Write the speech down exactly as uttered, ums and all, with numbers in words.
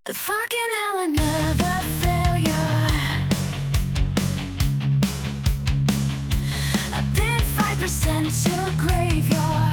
The fucking element of failure. I've been five percent to a graveyard.